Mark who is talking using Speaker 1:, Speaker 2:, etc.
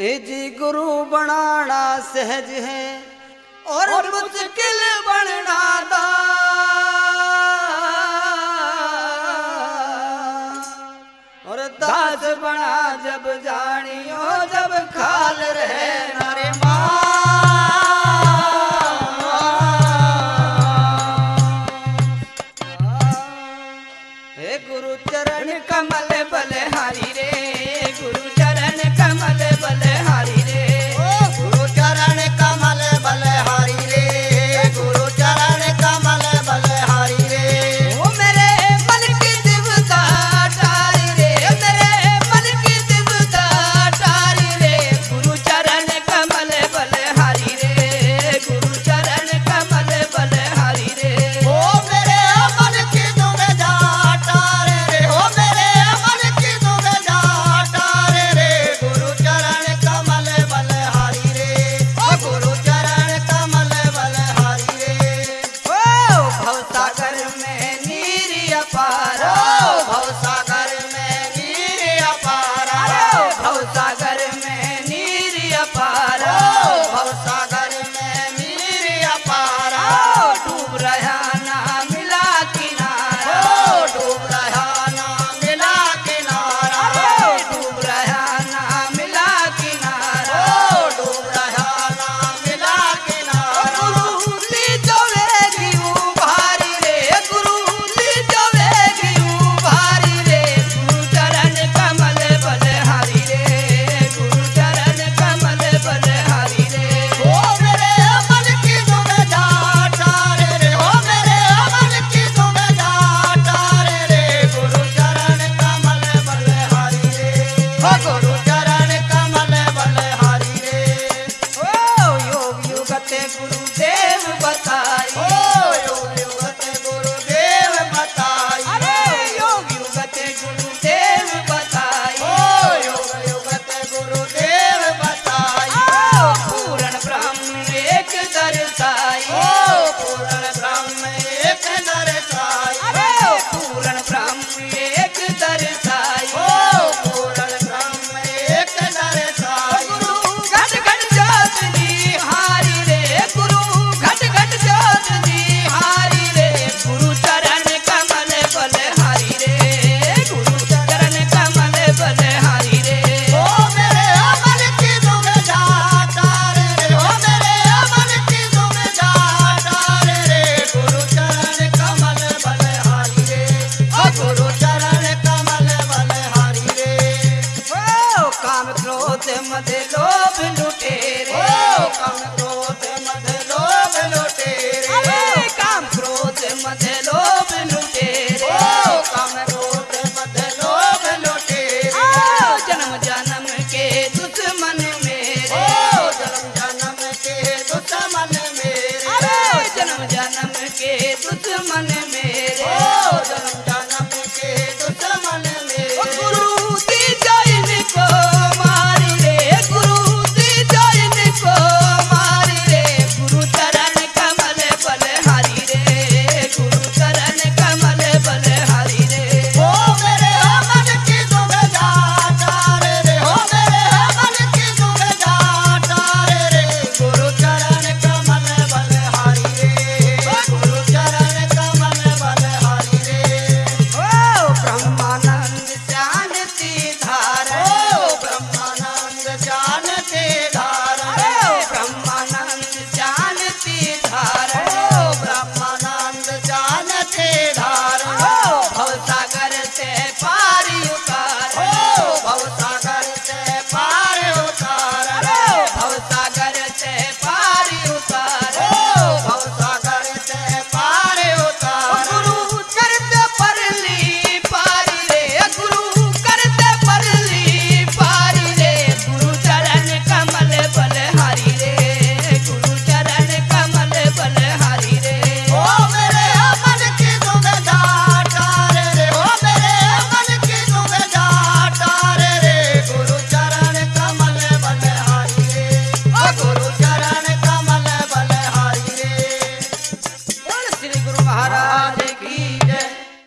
Speaker 1: जी गुरु बनाना सहज है और मुश्किल बनना दास, और दास बना जब जानियो जब खाल रहे नारे हे गुरु चरण कमल बलहारी रे, गुरु चरण कमल बलहारी रे,
Speaker 2: गुरु चरण कमल बलहारी रे, गुरु चरण कमल बलहारी रे।
Speaker 1: ओ मेरे मन की दिवता टारी रे, मेरे मन की दिवता टारी रे, गुरु चरण कमल बलहारी रे, गुरु चरण कमल बलहारी रे।
Speaker 2: ओ मेरे मन की दुविधा टारे रे, ओ मेरे मन की दुविधा टारे रे, गुरु चरण कमल बलहारी रे, ओ गुरु चरण कमल बलहारी रे।
Speaker 1: ओ भवसागर में नीर अपार,
Speaker 2: ओ भवसागर में नीर अपार,
Speaker 1: भवसागर में नीर अपार,
Speaker 2: ओ भवसागर में नीर अपार,
Speaker 1: डूब रहा ना मिला किनारा,
Speaker 2: ओ डूब रहा ना मिला किनारा,
Speaker 1: डूब रहा ना मिला किनारा,
Speaker 2: ओ डूब रहा ना मिला किनारा।
Speaker 1: गुरु ली जावेगी उभारी रे, गुरु ली जावेगी उभारी रे, गुरु चरण कमल बलहारी रे, गुरु चरण कमल बलहारी रे।
Speaker 2: ओ मेरे मन की दुविधा टारे रे, ओ मेरे मन की दुविधा टारे रे, गुरु चरण कमल बलहारी रे, ओ गुरु चरण कमल बलहारी रे।
Speaker 1: ओ योग युगते गुरुदेव बताई,
Speaker 2: ओ योग युगत गुरुदेव बताई,
Speaker 1: अरे योग युगते गुरुदेव बताई,
Speaker 2: ओ योग युगत गुरुदेव बताई,
Speaker 1: पूर्ण ब्रह्म एक दर्शाई,
Speaker 2: ओ पूर्ण ब्रह्म एक दर्शाई,
Speaker 1: पूर्ण ब्रह्म एक दर्शाई,
Speaker 2: ओ पूर्ण ब्रह्म एक दर्शाई।
Speaker 1: गुरु घट घट जोत दी हारी रे, गुरु घट घट जोत दी हारी रे, गुरु चरण कमल बलहारी रे, गुरु चरण कमल बलहारी रे।
Speaker 2: ओ मेरे मन की दुविधा टारे रे, ओ मेरे मन की दुविधा टारे रे, गुरु चरण कमल बलहारी रे, ओ गुरु चरण कमल बलहारी रे।
Speaker 1: ओ काम क्रोध मद